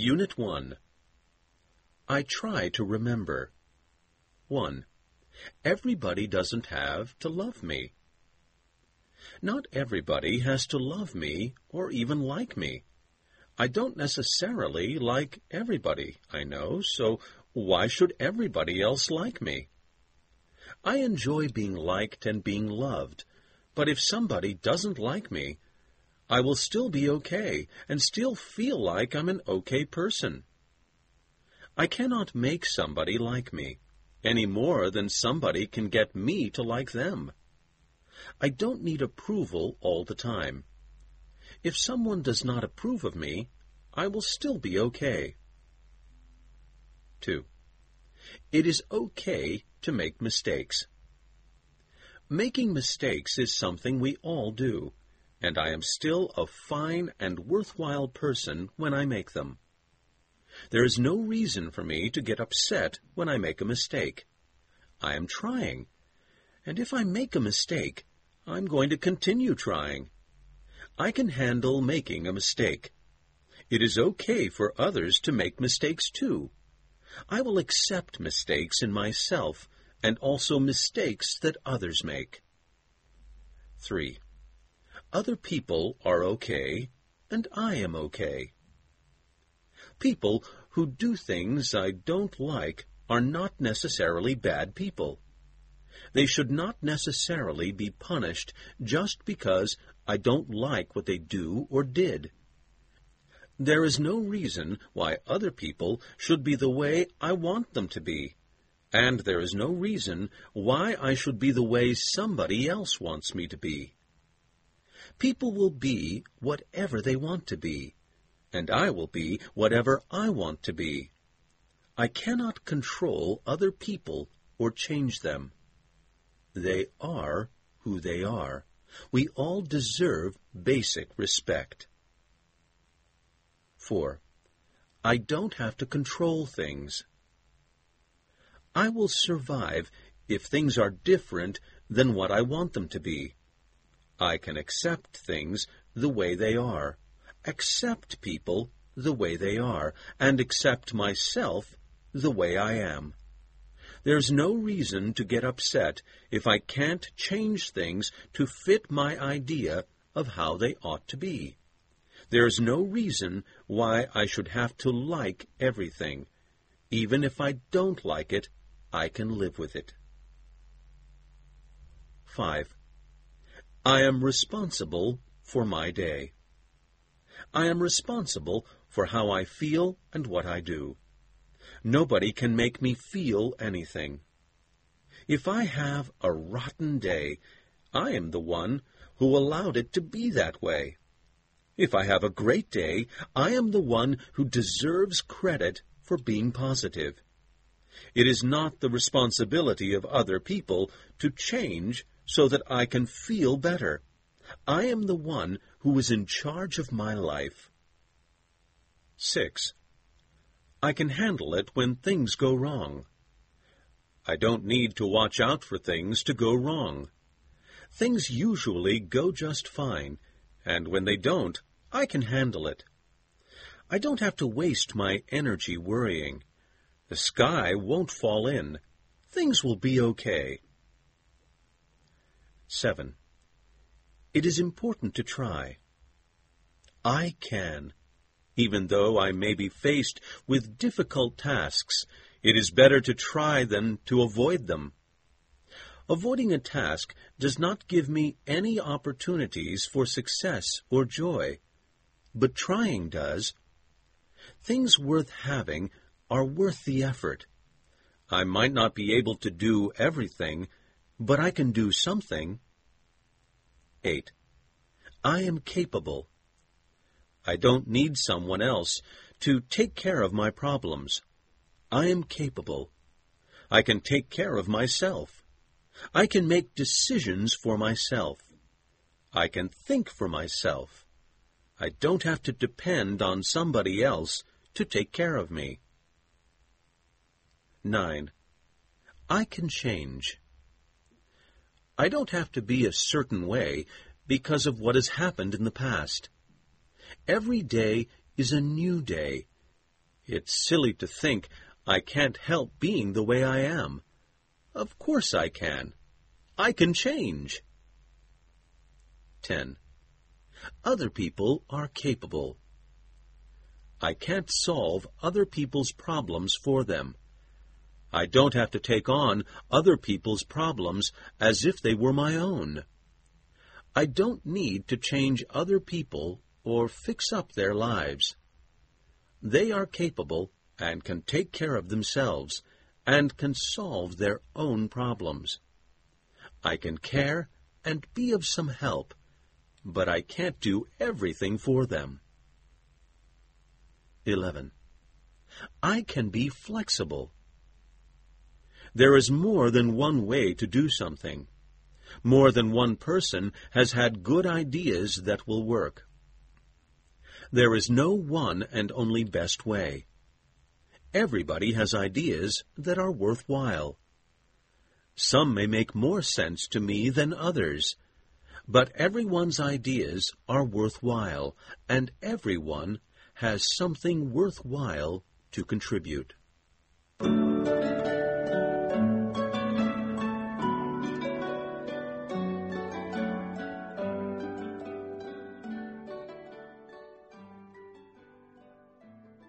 Unit 1. I try to remember. 1. Everybody doesn't have to love me. Not everybody has to love me or even like me. I don't necessarily like everybody I know, so why should everybody else like me? I enjoy being liked and being loved, but if somebody doesn't like me, I will still be okay and still feel like I'm an okay person. I cannot make somebody like me, any more than somebody can get me to like them. I don't need approval all the time. If someone does not approve of me, I will still be okay. 2. It is okay to make mistakes. Making mistakes is something we all do, and I am still a fine and worthwhile person when I make them. There is no reason for me to get upset when I make a mistake. I am trying, and if I make a mistake, I'm going to continue trying. I can handle making a mistake. It is okay for others to make mistakes too. I will accept mistakes in myself and also mistakes that others make. 3. Other people are okay, and I am okay. People who do things I don't like are not necessarily bad people. They should not necessarily be punished just because I don't like what they do or did. There is no reason why other people should be the way I want them to be, and there is no reason why I should be the way somebody else wants me to be. People will be whatever they want to be, and I will be whatever I want to be. I cannot control other people or change them. They are who they are. We all deserve basic respect. 4. I don't have to control things. I will survive if things are different than what I want them to be. I can accept things the way they are, accept people the way they are, and accept myself the way I am. There's no reason to get upset if I can't change things to fit my idea of how they ought to be. There's no reason why I should have to like everything. Even if I don't like it, I can live with it. 5. I am responsible for my day. I am responsible for how I feel and what I do. Nobody can make me feel anything. If I have a rotten day, I am the one who allowed it to be that way. If I have a great day, I am the one who deserves credit for being positive. It is not the responsibility of other people to change so that I can feel better. I am the one who is in charge of my life. 6. I can handle it when things go wrong. I don't need to watch out for things to go wrong. Things usually go just fine, and when they don't, I can handle it. I don't have to waste my energy worrying. The sky won't fall in. Things will be okay. 7. It is important to try. I can. Even though I may be faced with difficult tasks, it is better to try than to avoid them. Avoiding a task does not give me any opportunities for success or joy, but trying does. Things worth having are worth the effort. I might not be able to do everything, but I can do something. 8. I am capable. I don't need someone else to take care of my problems. I am capable. I can take care of myself. I can make decisions for myself. I can think for myself. I don't have to depend on somebody else to take care of me. 9. I can change. I don't have to be a certain way because of what has happened in the past. Every day is a new day, It's silly to think I can't help being the way I am. Of course I can. I can change. 10. Other people are capable. I can't solve other people's problems for them. I don't have to take on other people's problems as if they were my own. I don't need to change other people or fix up their lives. They are capable and can take care of themselves and can solve their own problems. I can care and be of some help, but I can't do everything for them. 11. I can be flexible. There is more than one way to do something. More than one person has had good ideas that will work. There is no one and only best way. Everybody has ideas that are worthwhile. Some may make more sense to me than others, but everyone's ideas are worthwhile, and everyone has something worthwhile to contribute.